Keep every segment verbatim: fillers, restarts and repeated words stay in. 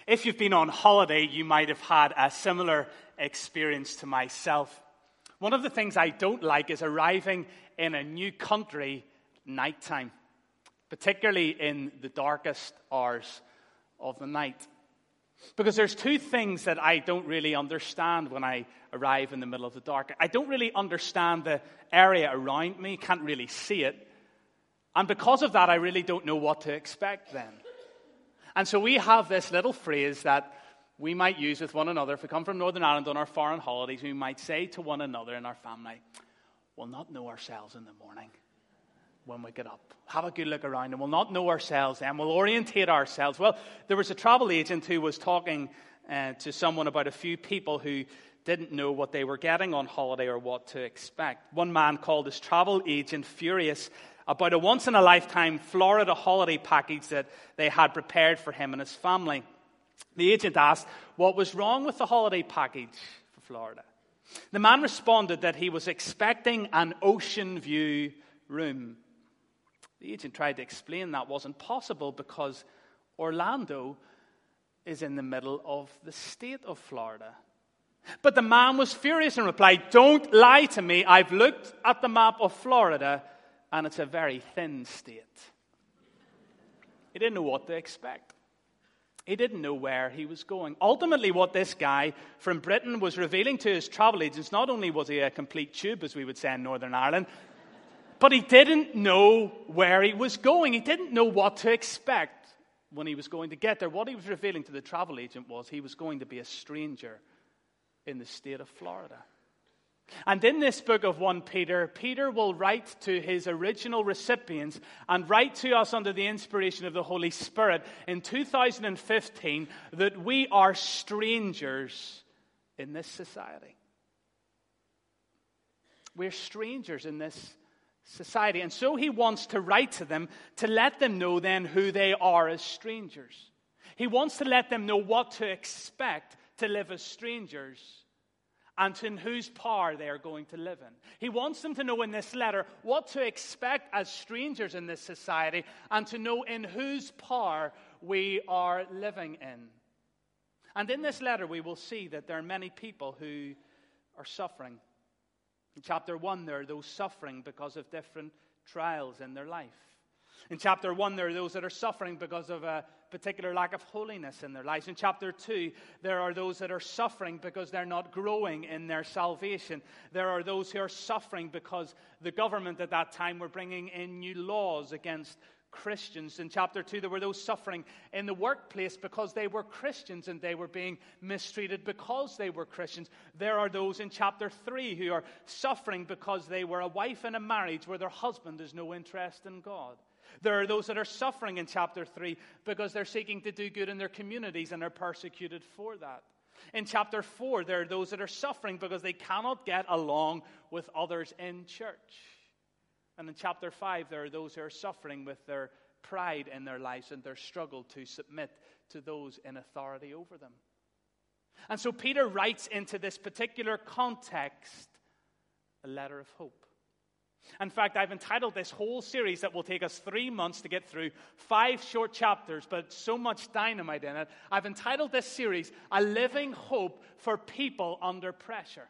If you've been on holiday, you might have had a similar experience to myself. One of the things I don't like is arriving in a new country nighttime, particularly in the darkest hours of the night. Because there's two things that I don't really understand when I arrive in the middle of the dark. I don't really understand the area around me, can't really see it. And because of that, I really don't know what to expect then. And so we have this little phrase that we might use with one another. If we come from Northern Ireland on our foreign holidays, we might say to one another in our family, we'll not know ourselves in the morning when we get up. Have a good look around and we'll not know ourselves then. We'll orientate ourselves. Well, there was a travel agent who was talking uh, to someone about a few people who didn't know what they were getting on holiday or what to expect. One man called his travel agent furious about a once-in-a-lifetime Florida holiday package that they had prepared for him and his family. The agent asked what was wrong with the holiday package for Florida. The man responded that he was expecting an ocean view room. The agent tried to explain that wasn't possible because Orlando is in the middle of the state of Florida. But the man was furious and replied, "Don't lie to me. I've looked at the map of Florida and it's a very thin state." He didn't know what to expect. He didn't know where he was going. Ultimately, what this guy from Britain was revealing to his travel agents, not only was he a complete tube, as we would say in Northern Ireland, but he didn't know where he was going. He didn't know what to expect when he was going to get there. What he was revealing to the travel agent was he was going to be a stranger in the state of Florida. And in this book of First Peter, Peter will write to his original recipients and write to us under the inspiration of the Holy Spirit in two thousand fifteen that we are strangers in this society. We're strangers in this society. And so he wants to write to them to let them know then who they are as strangers. He wants to let them know what to expect to live as strangers and in whose power they are going to live in. He wants them to know in this letter what to expect as strangers in this society and to know in whose power we are living in. And in this letter we will see that there are many people who are suffering. In chapter one, there are those suffering because of different trials in their life. In chapter one, there are those that are suffering because of a particular lack of holiness in their lives. In chapter two, there are those that are suffering because they're not growing in their salvation. There are those who are suffering because the government at that time were bringing in new laws against Christians. In chapter two, there were those suffering in the workplace because they were Christians and they were being mistreated because they were Christians. There are those in chapter three who are suffering because they were a wife in a marriage where their husband has no interest in God. There are those that are suffering in chapter three because they're seeking to do good in their communities and are persecuted for that. In chapter four, there are those that are suffering because they cannot get along with others in church. And in chapter five, there are those who are suffering with their pride in their lives and their struggle to submit to those in authority over them. And so Peter writes into this particular context a letter of hope. In fact, I've entitled this whole series that will take us three months to get through, five short chapters, but so much dynamite in it. I've entitled this series, A Living Hope for People Under Pressure.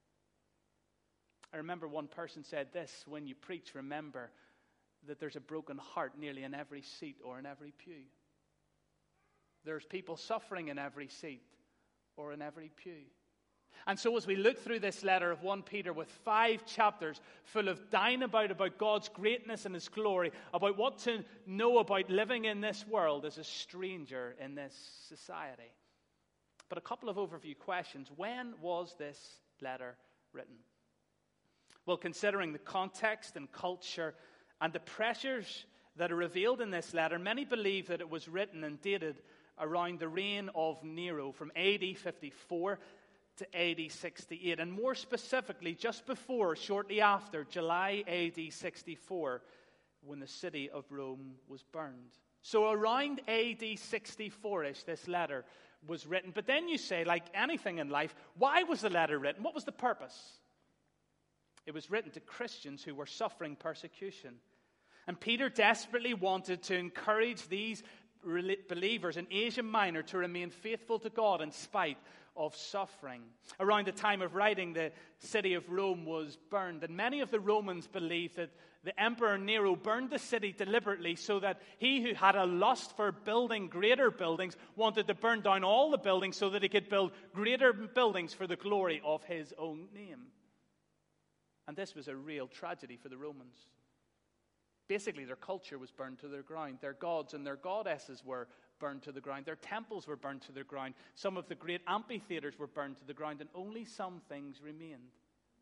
I remember one person said this: when you preach, remember that there's a broken heart nearly in every seat or in every pew. There's people suffering in every seat or in every pew. And so as we look through this letter of First Peter with five chapters full of dynamite about God's greatness and His glory, about what to know about living in this world as a stranger in this society. But a couple of overview questions. When was this letter written? Well, considering the context and culture and the pressures that are revealed in this letter, many believe that it was written and dated around the reign of Nero from A D fifty-four to A D sixty-eight, and more specifically, just before, shortly after, July A D sixty-four, when the city of Rome was burned. So around A D sixty-four-ish, this letter was written. But then you say, like anything in life, why was the letter written? What was the purpose? It was written to Christians who were suffering persecution. And Peter desperately wanted to encourage these believers in Asia Minor to remain faithful to God in spite of suffering. Around the time of writing, the city of Rome was burned, and many of the Romans believed that the Emperor Nero burned the city deliberately so that he who had a lust for building greater buildings wanted to burn down all the buildings so that he could build greater buildings for the glory of his own name. And this was a real tragedy for the Romans. Basically, their culture was burned to the ground. Their gods and their goddesses were burned to the ground. Their temples were burned to the ground. Some of the great amphitheaters were burned to the ground, and only some things remained.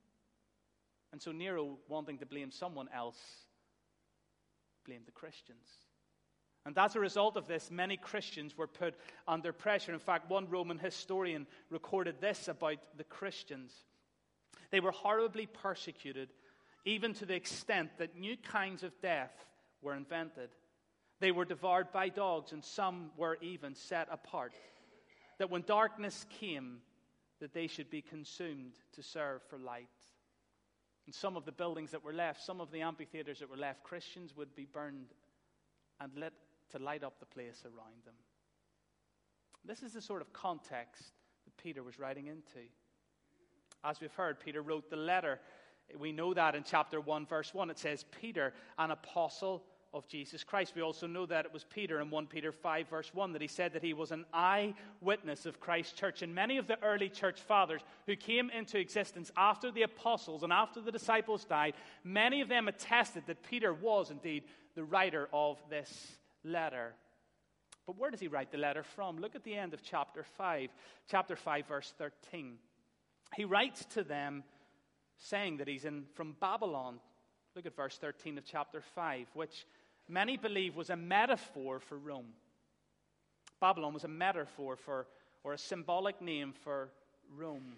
And so Nero, wanting to blame someone else, blamed the Christians. And as a result of this, many Christians were put under pressure. In fact, one Roman historian recorded this about the Christians. They were horribly persecuted, even to the extent that new kinds of death were invented. They were devoured by dogs, and some were even set apart, that when darkness came, that they should be consumed to serve for light. And some of the buildings that were left, some of the amphitheaters that were left, Christians would be burned and lit to light up the place around them. This is the sort of context that Peter was writing into. As we've heard, Peter wrote the letter. We know that in chapter one, verse one, it says, Peter, an apostle of Jesus Christ. We also know that it was Peter in First Peter five, verse one, that he said that he was an eyewitness of Christ's church. And many of the early church fathers who came into existence after the apostles and after the disciples died, many of them attested that Peter was indeed the writer of this letter. But where does he write the letter from? Look at the end of chapter five. Chapter five, verse thirteen. He writes to them saying that he's in from Babylon. Look at verse thirteen of chapter five, which many believe was a metaphor for Rome. Babylon was a metaphor for, or a symbolic name for Rome.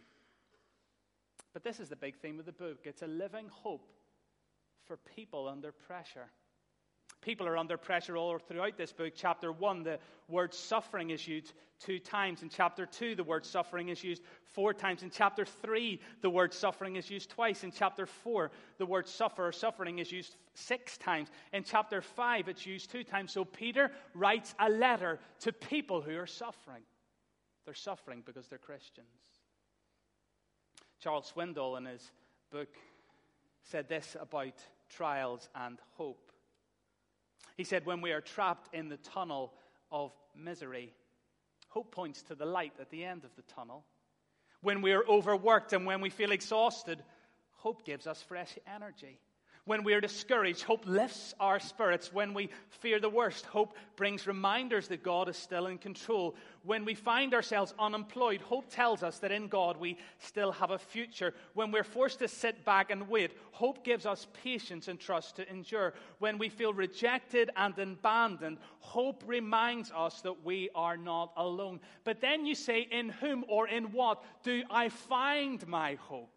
But this is the big theme of the book. It's a living hope for people under pressure. People are under pressure all throughout this book. Chapter one, the word suffering is used two times. In chapter two, the word suffering is used four times. In chapter three, the word suffering is used twice. In chapter four, the word suffer or suffering is used six times. In chapter five, it's used two times. So Peter writes a letter to people who are suffering. They're suffering because they're Christians. Charles Swindoll, in his book, said this about trials and hope. He said, when we are trapped in the tunnel of misery, hope points to the light at the end of the tunnel. When we are overworked and when we feel exhausted, hope gives us fresh energy. When we are discouraged, hope lifts our spirits. When we fear the worst, hope brings reminders that God is still in control. When we find ourselves unemployed, hope tells us that in God we still have a future. When we're forced to sit back and wait, hope gives us patience and trust to endure. When we feel rejected and abandoned, hope reminds us that we are not alone. But then you say, in whom or in what do I find my hope?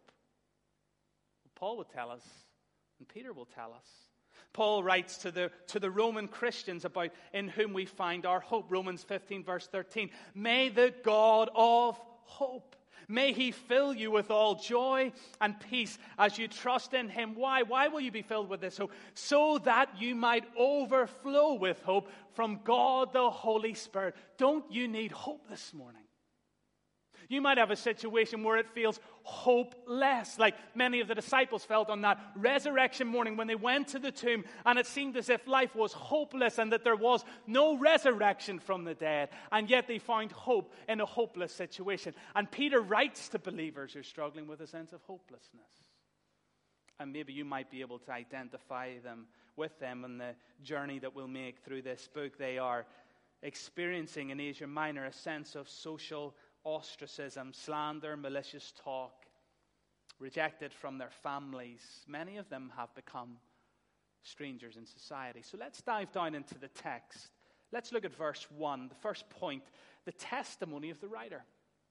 Paul would tell us, and Peter will tell us. Paul writes to the, to the Roman Christians about in whom we find our hope. Romans fifteen, verse thirteen. May the God of hope, may he fill you with all joy and peace as you trust in him. Why? Why will you be filled with this hope? So that you might overflow with hope from God the Holy Spirit. Don't you need hope this morning? You might have a situation where it feels hopeless, like many of the disciples felt on that resurrection morning when they went to the tomb, and it seemed as if life was hopeless and that there was no resurrection from the dead, and yet they found hope in a hopeless situation. And Peter writes to believers who are struggling with a sense of hopelessness. And maybe you might be able to identify them with them in the journey that we'll make through this book. They are experiencing in Asia Minor a sense of social ostracism, slander, malicious talk, rejected from their families. Many of them have become strangers in society. So let's dive down into the text. Let's look at verse one, the first point, the testimony of the writer.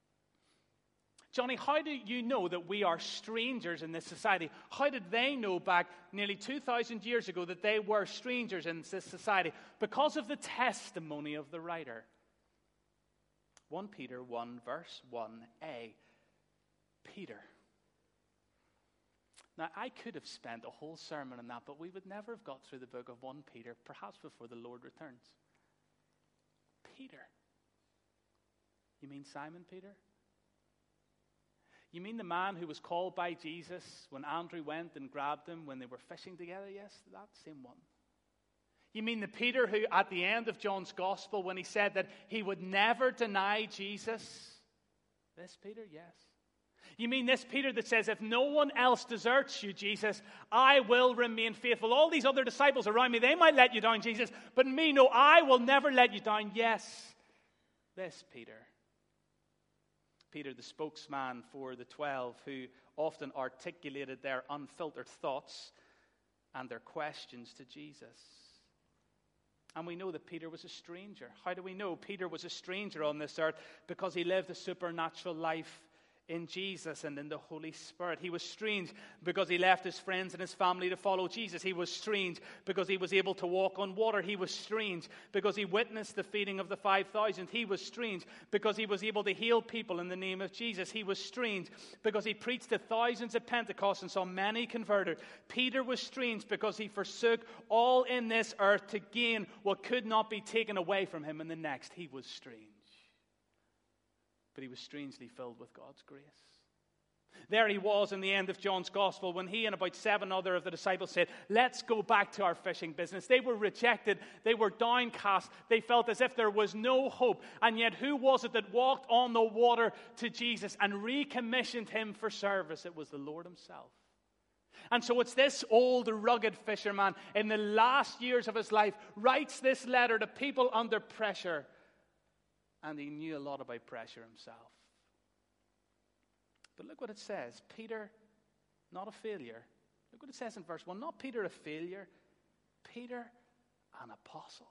Johnny, how do you know that we are strangers in this society? How did they know back nearly two thousand years ago that they were strangers in this society? Because of the testimony of the writer. First Peter one, verse one a. Peter. Now, I could have spent a whole sermon on that, but we would never have got through the book of First Peter, perhaps before the Lord returns. Peter. You mean Simon Peter? You mean the man who was called by Jesus when Andrew went and grabbed him when they were fishing together? Yes, that same one. You mean the Peter who, at the end of John's gospel, when he said that he would never deny Jesus? This Peter? Yes. You mean this Peter that says, if no one else deserts you, Jesus, I will remain faithful. All these other disciples around me, they might let you down, Jesus, but me, no, I will never let you down. Yes, this Peter. Peter, the spokesman for the twelve, who often articulated their unfiltered thoughts and their questions to Jesus. And we know that Peter was a stranger. How do we know Peter was a stranger on this earth? Because he lived a supernatural life in Jesus and in the Holy Spirit. He was strange because he left his friends and his family to follow Jesus. He was strange because he was able to walk on water. He was strange because he witnessed the feeding of the five thousand. He was strange because he was able to heal people in the name of Jesus. He was strange because he preached to thousands at Pentecost and saw many converted. Peter was strange because he forsook all in this earth to gain what could not be taken away from him in the next. He was strange. But he was strangely filled with God's grace. There he was in the end of John's gospel when he and about seven other of the disciples said, let's go back to our fishing business. They were rejected. They were downcast. They felt as if there was no hope. And yet who was it that walked on the water to Jesus and recommissioned him for service? It was the Lord himself. And so it's this old rugged fisherman in the last years of his life writes this letter to people under pressure. And he knew a lot about pressure himself. But look what it says. Peter, not a failure. Look what it says in verse one. Not Peter a failure. Peter, an apostle.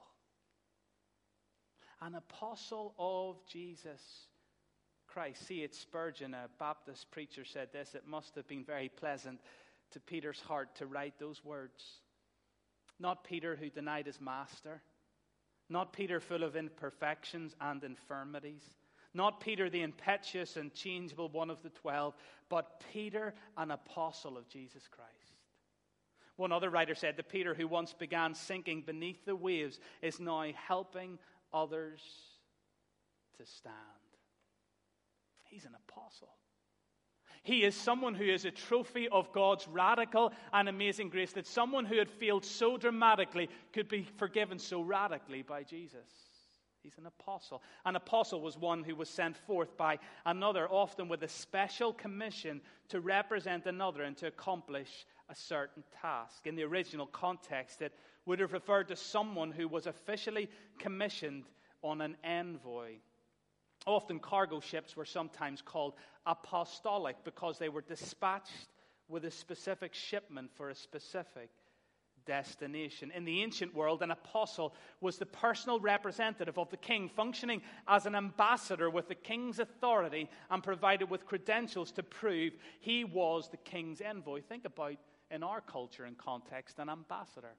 An apostle of Jesus Christ. C H Spurgeon, a Baptist preacher, said this. It must have been very pleasant to Peter's heart to write those words. Not Peter who denied his master. Not Peter full of imperfections and infirmities. Not Peter the impetuous and changeable one of the twelve, but Peter, an apostle of Jesus Christ. One other writer said that Peter, who once began sinking beneath the waves, is now helping others to stand. He's an apostle. He is someone who is a trophy of God's radical and amazing grace, that someone who had failed so dramatically could be forgiven so radically by Jesus. He's an apostle. An apostle was one who was sent forth by another, often with a special commission to represent another and to accomplish a certain task. In the original context, it would have referred to someone who was officially commissioned on an envoy. Often cargo ships were sometimes called apostolic because they were dispatched with a specific shipment for a specific destination. In the ancient world, an apostle was the personal representative of the king, functioning as an ambassador with the king's authority and provided with credentials to prove he was the king's envoy. Think about, in our culture and context, an ambassador.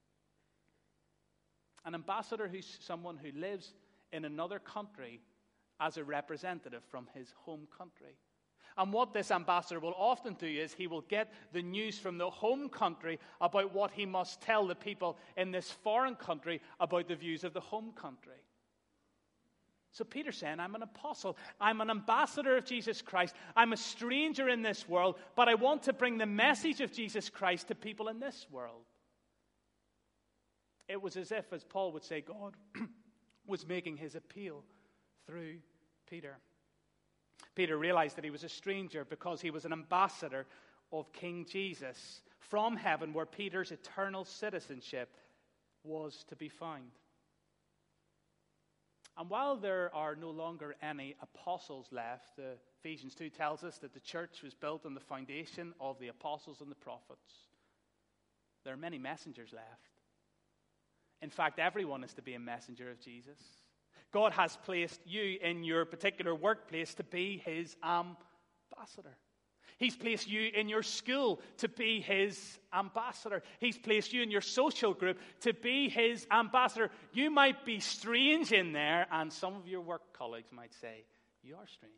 An ambassador who's someone who lives in another country as a representative from his home country. And what this ambassador will often do is he will get the news from the home country about what he must tell the people in this foreign country about the views of the home country. So Peter's saying, I'm an apostle. I'm an ambassador of Jesus Christ. I'm a stranger in this world, but I want to bring the message of Jesus Christ to people in this world. It was as if, as Paul would say, God was making his appeal through Peter. Peter realized that he was a stranger because he was an ambassador of King Jesus from heaven, where Peter's eternal citizenship was to be found. And while there are no longer any apostles left, uh, Ephesians two tells us that the church was built on the foundation of the apostles and the prophets. There are many messengers left. In fact, everyone is to be a messenger of Jesus. God has placed you in your particular workplace to be his ambassador. He's placed you in your school to be his ambassador. He's placed you in your social group to be his ambassador. You might be strange in there, and some of your work colleagues might say, you are strange.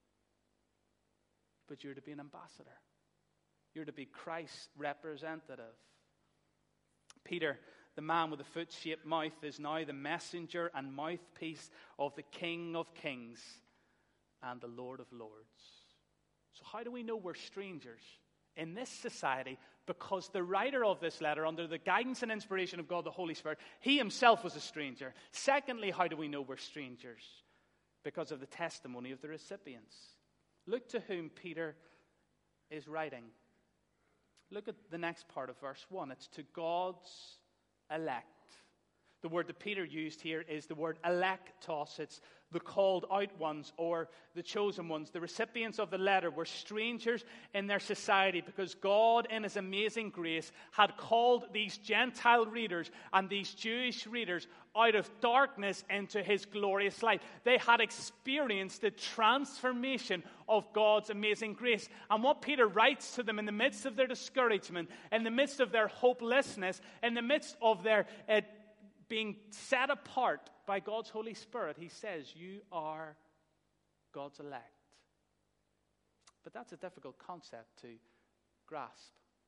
But you're to be an ambassador. You're to be Christ's representative. Peter, the man with the foot-shaped mouth, is now the messenger and mouthpiece of the King of Kings and the Lord of Lords. So how do we know we're strangers in this society? Because the writer of this letter, under the guidance and inspiration of God the Holy Spirit, he himself was a stranger. Secondly, how do we know we're strangers? Because of the testimony of the recipients. Look to whom Peter is writing. Look at the next part of verse one. It's to God's elect. The word that Peter used here is the word electos. It's the called out ones or the chosen ones. The recipients of the letter were strangers in their society because God, in his amazing grace, had called these Gentile readers and these Jewish readers out of darkness into his glorious light. They had experienced the transformation of God's amazing grace. And what Peter writes to them in the midst of their discouragement, in the midst of their hopelessness, in the midst of their uh, being set apart by God's Holy Spirit, he says, you are God's elect. But that's a difficult concept to grasp.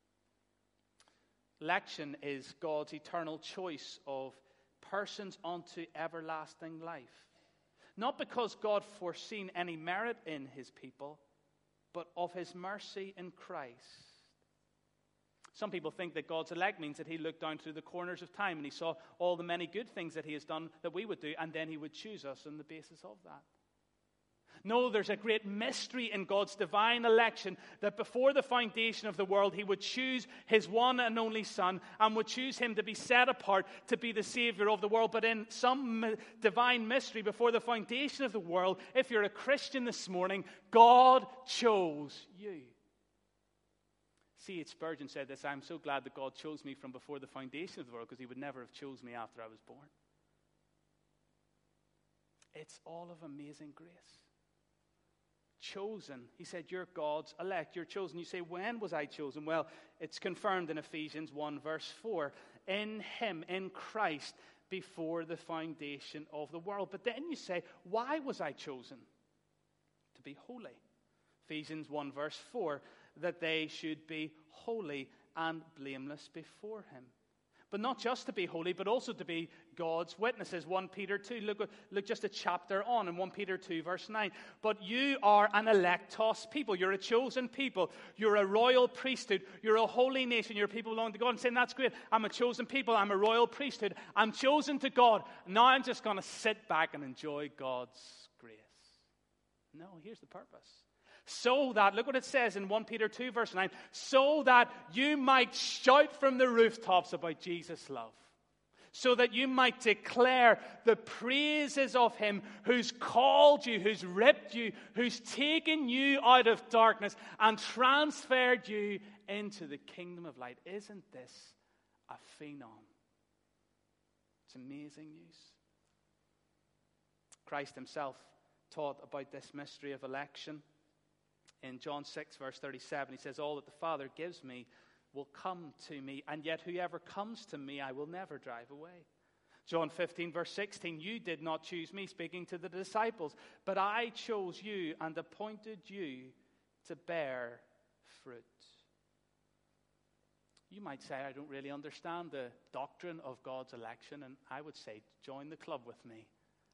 Election is God's eternal choice of persons unto everlasting life. Not because God foreseen any merit in his people, but of his mercy in Christ. Some people think that God's elect means that he looked down through the corners of time and he saw all the many good things that he has done that we would do, and then he would choose us on the basis of that. No, there's a great mystery in God's divine election, that before the foundation of the world, he would choose his one and only Son and would choose him to be set apart to be the Savior of the world. But in some divine mystery before the foundation of the world, if you're a Christian this morning, God chose you. C H Spurgeon said this, I'm so glad that God chose me from before the foundation of the world, because he would never have chose me after I was born. It's all of amazing grace. Chosen. He said, you're God's elect. You're chosen. You say, when was I chosen? Well, it's confirmed in Ephesians one verse four. In him, in Christ, before the foundation of the world. But then you say, why was I chosen? To be holy. Ephesians one verse four. That they should be holy and blameless before him. But not just to be holy, but also to be God's witnesses. First Peter two, look, look just a chapter on in First Peter two verse nine. But you are an electos people. You're a chosen people. You're a royal priesthood. You're a holy nation. You're people belong to God. And saying, that's great. I'm a chosen people. I'm a royal priesthood. I'm chosen to God. Now I'm just going to sit back and enjoy God's grace. No, here's the purpose. So that, look what it says in First Peter two verse nine, so that you might shout from the rooftops about Jesus' love. So that you might declare the praises of him who's called you, who's ripped you, who's taken you out of darkness and transferred you into the kingdom of light. Isn't this a phenom? It's amazing news. Christ himself taught about this mystery of election. In John six, verse thirty-seven, he says, all that the Father gives me will come to me, and yet whoever comes to me I will never drive away. John fifteen, verse sixteen, you did not choose me, speaking to the disciples, but I chose you and appointed you to bear fruit. You might say, I don't really understand the doctrine of God's election, and I would say, join the club with me.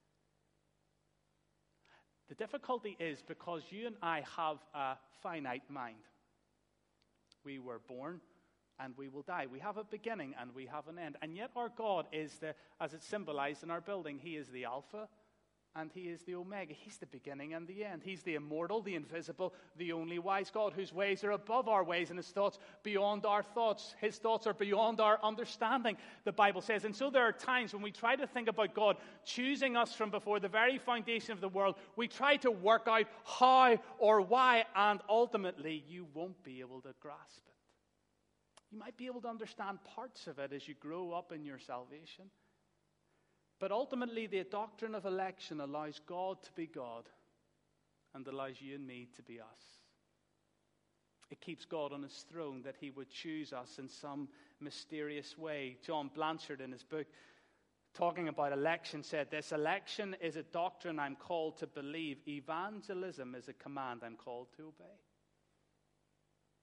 The difficulty is because you and I have a finite mind. We were born and we will die. We have a beginning and we have an end. And yet our God is the, as it's symbolized in our building, he is the Alpha and he is the Omega. He's the beginning and the end. He's the immortal, the invisible, the only wise God, whose ways are above our ways and his thoughts beyond our thoughts. His thoughts are beyond our understanding, the Bible says. And so there are times when we try to think about God choosing us from before the very foundation of the world, we try to work out how or why, and ultimately you won't be able to grasp it. You might be able to understand parts of it as you grow up in your salvation. But ultimately, the doctrine of election allows God to be God and allows you and me to be us. It keeps God on his throne that he would choose us in some mysterious way. John Blanchard, in his book, talking about election, said this, election is a doctrine I'm called to believe. Evangelism is a command I'm called to obey.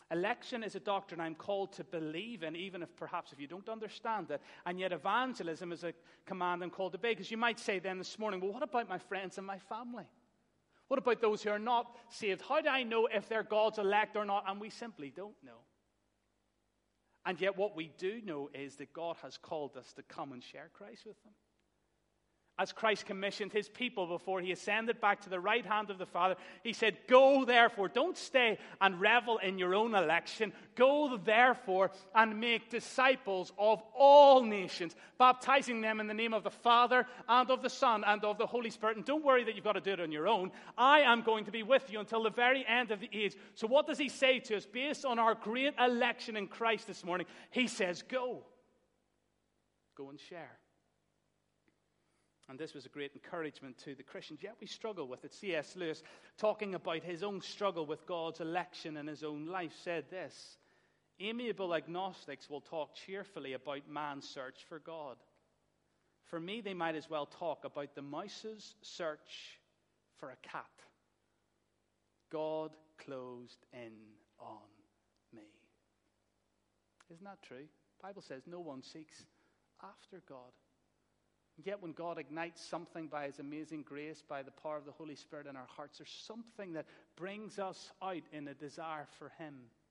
Election is a doctrine I'm called to believe in, even if perhaps if you don't understand it. And yet evangelism is a command I'm called to obey. Because you might say then this morning, well, what about my friends and my family? What about those who are not saved? How do I know if they're God's elect or not? And we simply don't know. And yet what we do know is that God has called us to come and share Christ with them. As Christ commissioned his people before he ascended back to the right hand of the Father, he said, go therefore, don't stay and revel in your own election. Go therefore and make disciples of all nations, baptizing them in the name of the Father and of the Son and of the Holy Spirit. And don't worry that you've got to do it on your own. I am going to be with you until the very end of the age. So what does he say to us based on our great election in Christ this morning? He says, go. Go and share. And this was a great encouragement to the Christians. Yet we struggle with it. C S Lewis, talking about his own struggle with God's election in his own life, said this: amiable agnostics will talk cheerfully about man's search for God. For me, they might as well talk about the mouse's search for a cat. God closed in on me. Isn't that true? The Bible says no one seeks after God. Yet when God ignites something by his amazing grace, by the power of the Holy Spirit in our hearts, there's something that brings us out in a desire for him.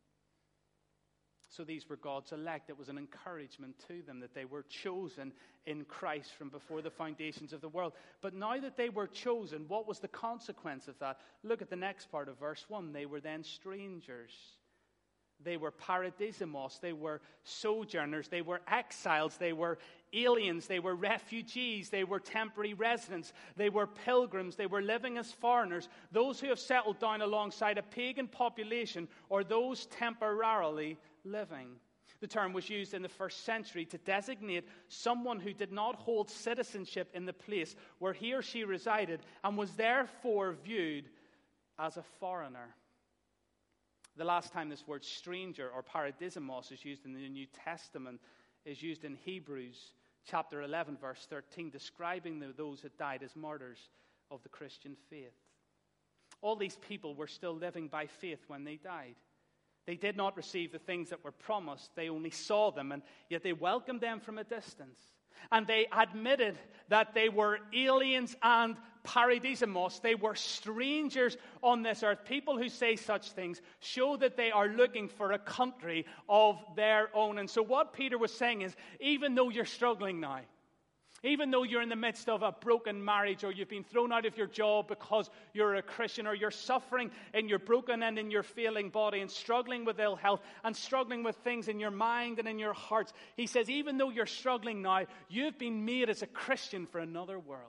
So these were God's elect. It was an encouragement to them that they were chosen in Christ from before the foundations of the world. But now that they were chosen, what was the consequence of that? Look at the next part of verse one. They were then strangers. They were paradismos, they were sojourners, they were exiles, they were aliens, they were refugees, they were temporary residents, they were pilgrims, they were living as foreigners, those who have settled down alongside a pagan population or those temporarily living. The term was used in the first century to designate someone who did not hold citizenship in the place where he or she resided and was therefore viewed as a foreigner. The last time this word stranger or paradismos is used in the New Testament is used in Hebrews chapter eleven, verse thirteen, describing the, those that died as martyrs of the Christian faith. All these people were still living by faith when they died. They did not receive the things that were promised. They only saw them, and yet they welcomed them from a distance. And they admitted that they were aliens and paradismos. They were strangers on this earth. People who say such things show that they are looking for a country of their own. And so what Peter was saying is, even though you're struggling now, even though you're in the midst of a broken marriage, or you've been thrown out of your job because you're a Christian, or you're suffering in your broken and in your failing body and struggling with ill health and struggling with things in your mind and in your hearts, he says, even though you're struggling now, you've been made as a Christian for another world.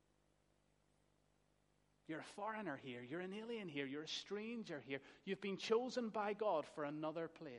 You're a foreigner here. You're an alien here. You're a stranger here. You've been chosen by God for another place.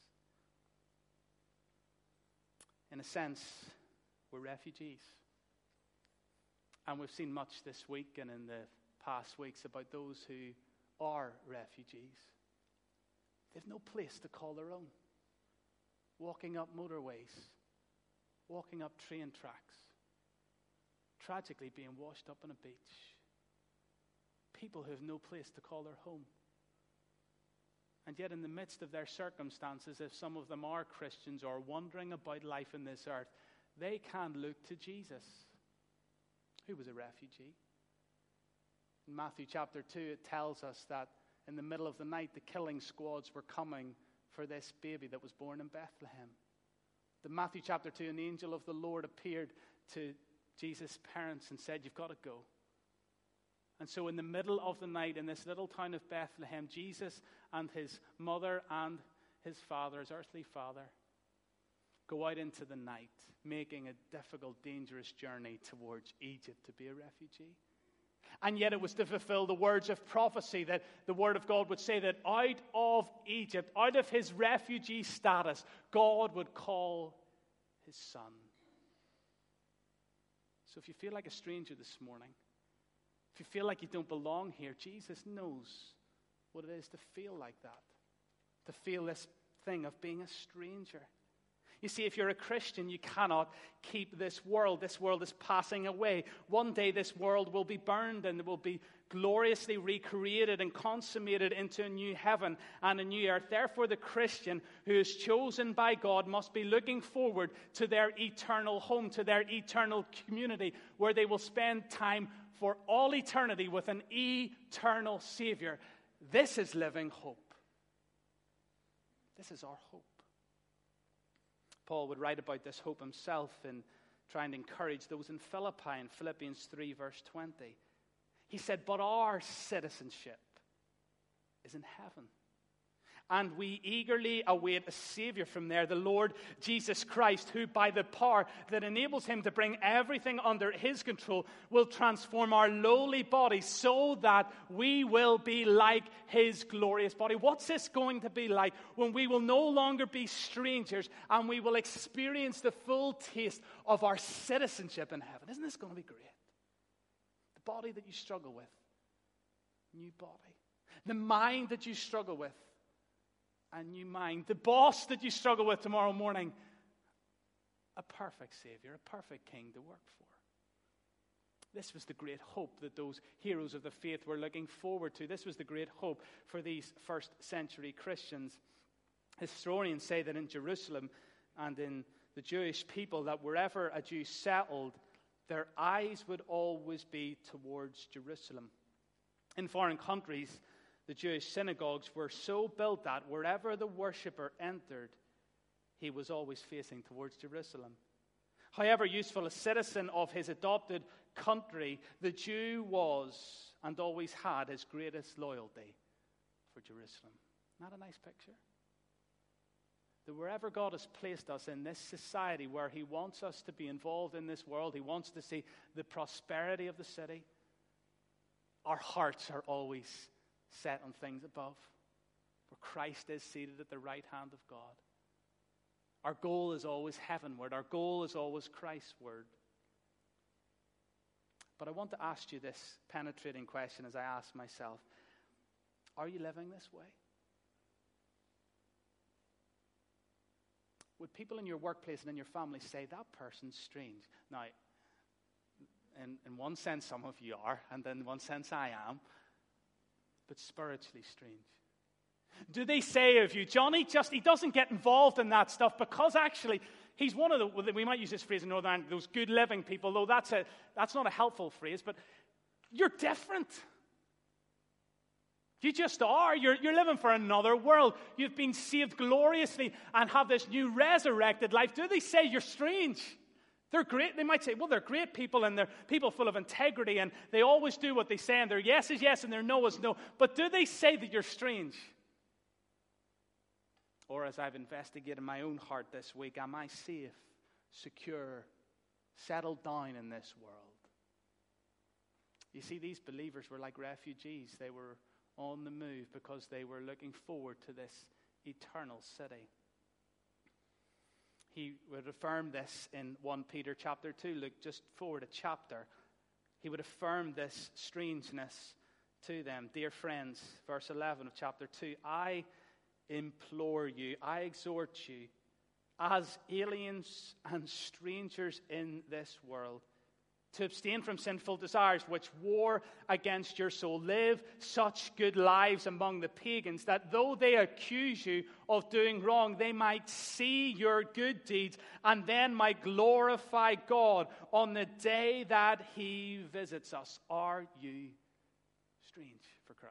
In a sense, we're refugees. And we've seen much this week and in the past weeks about those who are refugees. They've no place to call their own. Walking up motorways, walking up train tracks, tragically being washed up on a beach. People who have no place to call their home. And yet in the midst of their circumstances, if some of them are Christians or wandering about life in this earth, they can look to Jesus, who was a refugee. In Matthew chapter two, it tells us that in the middle of the night, the killing squads were coming for this baby that was born in Bethlehem. In Matthew chapter two, an angel of the Lord appeared to Jesus' parents and said, you've got to go. And so in the middle of the night, in this little town of Bethlehem, Jesus and his mother and his father, his earthly father, go out into the night, making a difficult, dangerous journey towards Egypt to be a refugee. And yet it was to fulfill the words of prophecy that the word of God would say that out of Egypt, out of his refugee status, God would call his son. So if you feel like a stranger this morning, if you feel like you don't belong here, Jesus knows what it is to feel like that, to feel this thing of being a stranger. You see, if you're a Christian, you cannot keep this world. This world is passing away. One day this world will be burned and it will be gloriously recreated and consummated into a new heaven and a new earth. Therefore, the Christian who is chosen by God must be looking forward to their eternal home, to their eternal community, where they will spend time for all eternity with an eternal Savior. This is living hope. This is our hope. Paul would write about this hope himself in trying to encourage those in Philippi in Philippians three, verse twenty. He said, but our citizenship is in heaven, and we eagerly await a Savior from there, the Lord Jesus Christ, who by the power that enables him to bring everything under his control will transform our lowly bodies so that we will be like his glorious body. What's this going to be like when we will no longer be strangers and we will experience the full taste of our citizenship in heaven? Isn't this going to be great? The body that you struggle with, new body. The mind that you struggle with, a new mind. The boss that you struggle with tomorrow morning, a perfect Savior, a perfect King to work for. This was the great hope that those heroes of the faith were looking forward to. This was the great hope for these first century Christians. Historians say that in Jerusalem and in the Jewish people, that wherever a Jew settled, their eyes would always be towards Jerusalem. In foreign countries, the Jewish synagogues were so built that wherever the worshiper entered, he was always facing towards Jerusalem. However useful a citizen of his adopted country, the Jew was and always had his greatest loyalty for Jerusalem. Not a nice picture? That wherever God has placed us in this society where he wants us to be involved in this world, he wants to see the prosperity of the city, our hearts are always set on things above, where Christ is seated at the right hand of God. Our goal is always heavenward. Our goal is always Christward. But I want to ask you this penetrating question as I ask myself, are you living this way? Would people in your workplace and in your family say, that person's strange? Now, in, in one sense, some of you are, and in one sense, I am. But spiritually strange. Do they say of you, Johnny, just he doesn't get involved in that stuff because actually he's one of the, we might use this phrase in Northern Ireland, those good living people, though that's a that's not a helpful phrase, but you're different. You just are. You're, you're living for another world. You've been saved gloriously and have this new resurrected life. Do they say you're strange? They're great. They might say, well, they're great people and they're people full of integrity and they always do what they say and their yes is yes and their no is no. But do they say that you're strange? Or as I've investigated my own heart this week, am I safe, secure, settled down in this world? You see, these believers were like refugees. They were on the move because they were looking forward to this eternal city. He would affirm this in First Peter chapter two. Look just forward a chapter. He would affirm this strangeness to them. Dear friends, verse eleven of chapter two, I implore you, I exhort you, as aliens and strangers in this world, to abstain from sinful desires which war against your soul. Live such good lives among the pagans that though they accuse you of doing wrong, they might see your good deeds and then might glorify God on the day that he visits us. Are you strange for Christ?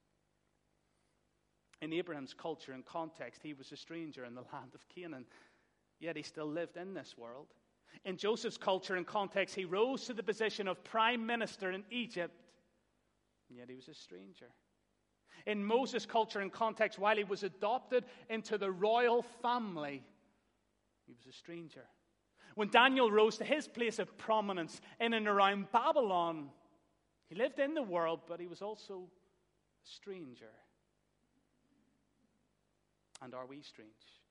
In Abraham's culture and context, he was a stranger in the land of Canaan, yet he still lived in this world. In Joseph's culture and context, he rose to the position of prime minister in Egypt, and yet he was a stranger. In Moses' culture and context, while he was adopted into the royal family, he was a stranger. When Daniel rose to his place of prominence in and around Babylon, he lived in the world, but he was also a stranger. And are we strange?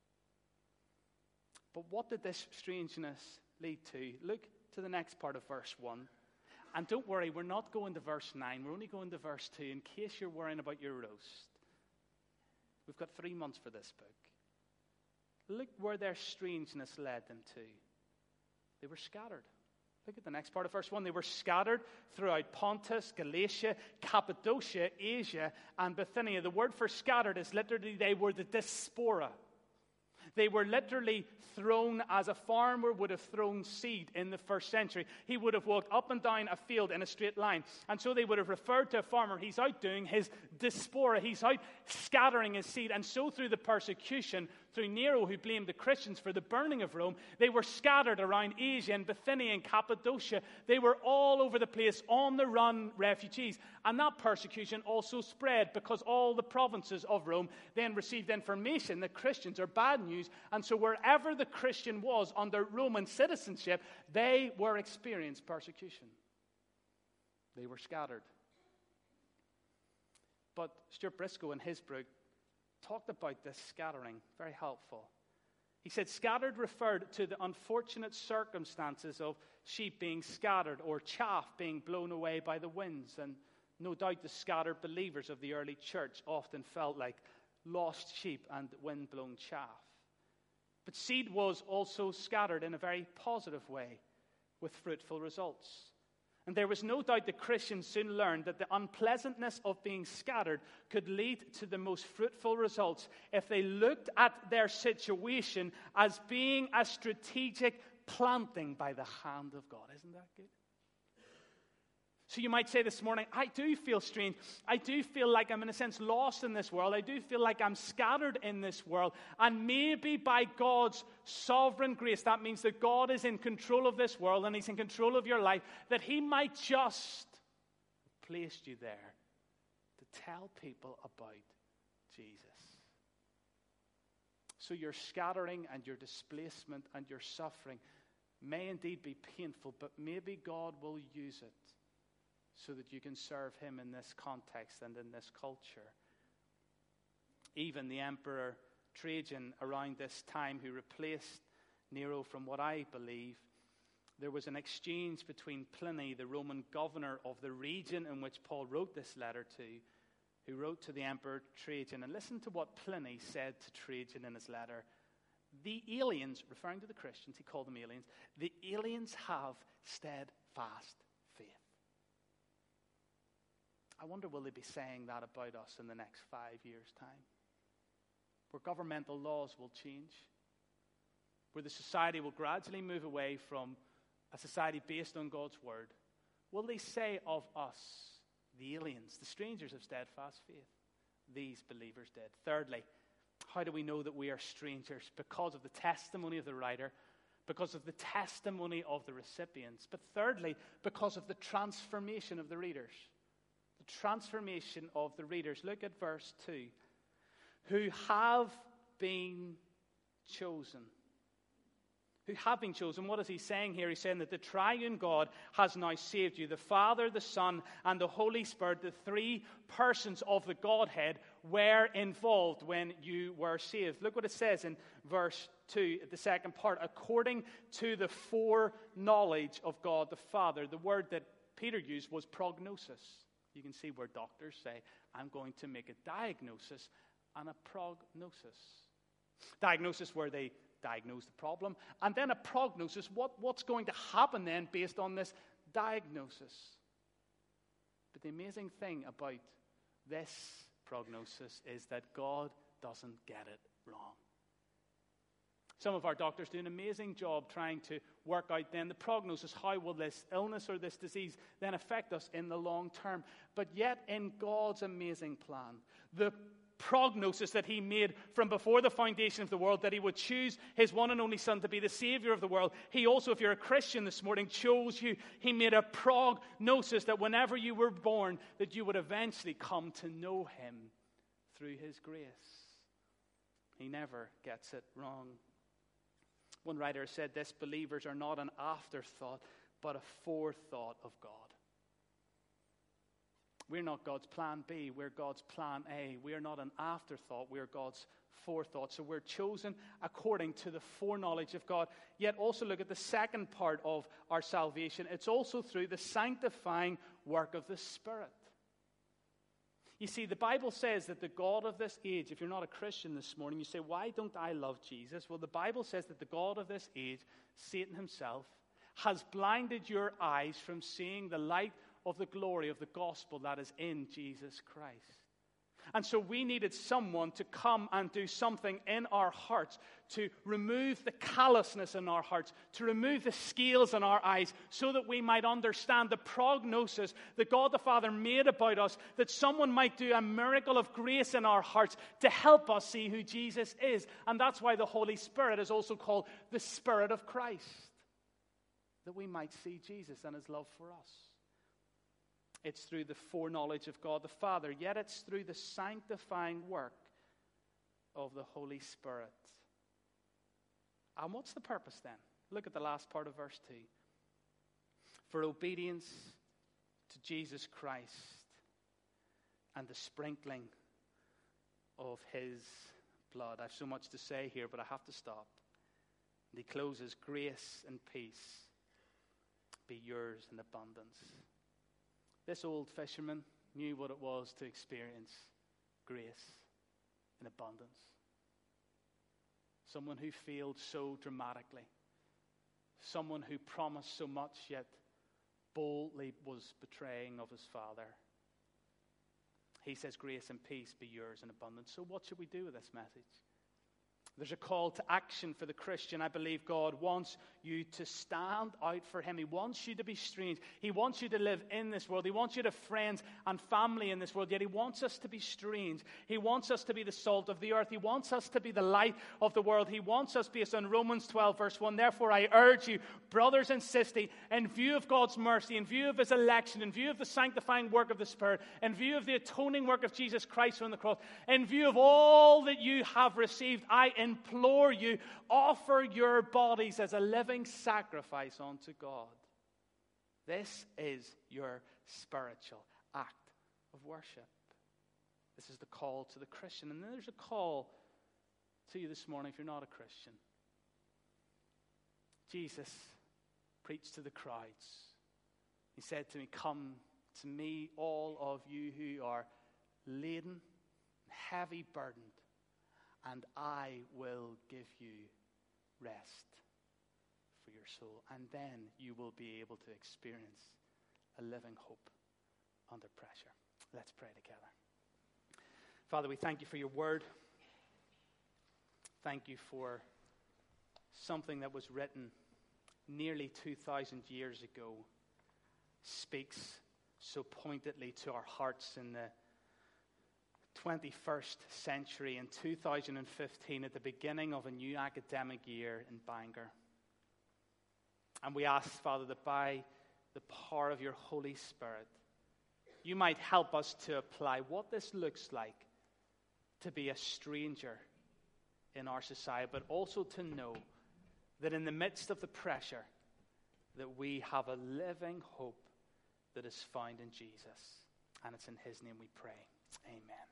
But what did this strangeness lead to? Look to the next part of verse one. And don't worry, we're not going to verse nine. We're only going to verse two in case you're worrying about your roast. We've got three months for this book. look where their strangeness led them to. They were scattered. Look at the next part of verse one. They were scattered throughout Pontus, Galatia, Cappadocia, Asia, and Bithynia. The word for scattered is literally, they were the diaspora. They were literally thrown as a farmer would have thrown seed in the first century. He would have walked up and down a field in a straight line. And so they would have referred to a farmer. He's out doing his diaspora. He's out scattering his seed. And so through the persecution, through Nero, who blamed the Christians for the burning of Rome, they were scattered around Asia and Bithynia and Cappadocia. They were all over the place, on the run refugees. And that persecution also spread because all the provinces of Rome then received information that Christians are bad news. And so wherever the Christian was under Roman citizenship, they were experiencing persecution. They were scattered. But Stuart Briscoe in his book talked about this scattering, very helpful. He said, scattered referred to the unfortunate circumstances of sheep being scattered or chaff being blown away by the winds. And no doubt the scattered believers of the early church often felt like lost sheep and wind-blown chaff. But seed was also scattered in a very positive way with fruitful results. And there was no doubt that Christians soon learned that the unpleasantness of being scattered could lead to the most fruitful results if they looked at their situation as being a strategic planting by the hand of God. Isn't that good? So you might say this morning, I do feel strange. I do feel like I'm in a sense lost in this world. I do feel like I'm scattered in this world. And maybe by God's sovereign grace, that means that God is in control of this world and He's in control of your life, that He might just have placed you there to tell people about Jesus. So your scattering and your displacement and your suffering may indeed be painful, but maybe God will use it so that you can serve Him in this context and in this culture. Even the Emperor Trajan, around this time, who replaced Nero, from what I believe, there was an exchange between Pliny, the Roman governor of the region in which Paul wrote this letter to, who wrote to the Emperor Trajan. And listen to what Pliny said to Trajan in his letter. The aliens, referring to the Christians, he called them aliens, the aliens have steadfast faith. I wonder, will they be saying that about us in the next five years' time? Where governmental laws will change, where the society will gradually move away from a society based on God's word, will they say of us, the aliens, the strangers of steadfast faith? These believers did. Thirdly, how do we know that we are strangers? Because of the testimony of the writer, because of the testimony of the recipients, but thirdly, because of the transformation of the readers. The transformation of the readers. Look at verse two. Who have been chosen. Who have been chosen. What is he saying here? He's saying that the triune God has now saved you. The Father, the Son, and the Holy Spirit, the three persons of the Godhead, were involved when you were saved. Look what it says in verse two, the second part. According to the foreknowledge of God the Father. The word that Peter used was prognosis. You can see where doctors say, I'm going to make a diagnosis and a prognosis. Diagnosis where they diagnose the problem, and then a prognosis, what, what's going to happen then based on this diagnosis. But the amazing thing about this prognosis is that God doesn't get it wrong. Some of our doctors do an amazing job trying to work out then the prognosis. How will this illness or this disease then affect us in the long term? But yet in God's amazing plan, the prognosis that He made from before the foundation of the world, that He would choose His one and only Son to be the Savior of the world. He also, if you're a Christian this morning, chose you. He made a prognosis that whenever you were born, that you would eventually come to know Him through His grace. He never gets it wrong. One writer said this: believers are not an afterthought, but a forethought of God. We're not God's plan B, we're God's plan A. We are not an afterthought, we're God's forethought. So we're chosen according to the foreknowledge of God. Yet also look at the second part of our salvation. It's also through the sanctifying work of the Spirit. You see, the Bible says that the God of this age, if you're not a Christian this morning, you say, why don't I love Jesus? Well, the Bible says that the God of this age, Satan himself, has blinded your eyes from seeing the light of the glory of the gospel that is in Jesus Christ. And so we needed someone to come and do something in our hearts, to remove the callousness in our hearts, to remove the scales in our eyes, so that we might understand the prognosis that God the Father made about us, that someone might do a miracle of grace in our hearts to help us see who Jesus is. And that's why the Holy Spirit is also called the Spirit of Christ, that we might see Jesus and his love for us. It's through the foreknowledge of God the Father, yet it's through the sanctifying work of the Holy Spirit. And what's the purpose then? Look at the last part of verse two. For obedience to Jesus Christ and the sprinkling of his blood. I have so much to say here, but I have to stop. And he closes, grace and peace be yours in abundance. This old fisherman knew what it was to experience grace in abundance. Someone who failed so dramatically. Someone who promised so much, yet boldly was betraying of his Father. He says, grace and peace be yours in abundance. So what should we do with this message? There's a call to action for the Christian. I believe God wants you to stand out for him. He wants you to be strange. He wants you to live in this world. He wants you to have friends and family in this world, yet he wants us to be strange. He wants us to be the salt of the earth. He wants us to be the light of the world. He wants us, based on Romans twelve, verse one, therefore I urge you, brothers and sisters, in view of God's mercy, in view of his election, in view of the sanctifying work of the Spirit, in view of the atoning work of Jesus Christ on the cross, in view of all that you have received, I implore you, offer your bodies as a living sacrifice unto God. This is your spiritual act of worship. This is the call to the Christian. And then there's a call to you this morning if you're not a Christian. Jesus preached to the crowds. He said to me, come to me, all of you who are laden, heavy burdened, and I will give you rest for your soul. And then you will be able to experience a living hope under pressure. Let's pray together. Father, we thank you for your word. Thank you for something that was written nearly two thousand years ago, speaks so pointedly to our hearts in the twenty-first century in two thousand fifteen, at the beginning of a new academic year in Bangor. And we ask, Father, that by the power of your Holy Spirit, you might help us to apply what this looks like to be a stranger in our society, but also to know that in the midst of the pressure, that we have a living hope that is found in Jesus. And it's in his name we pray.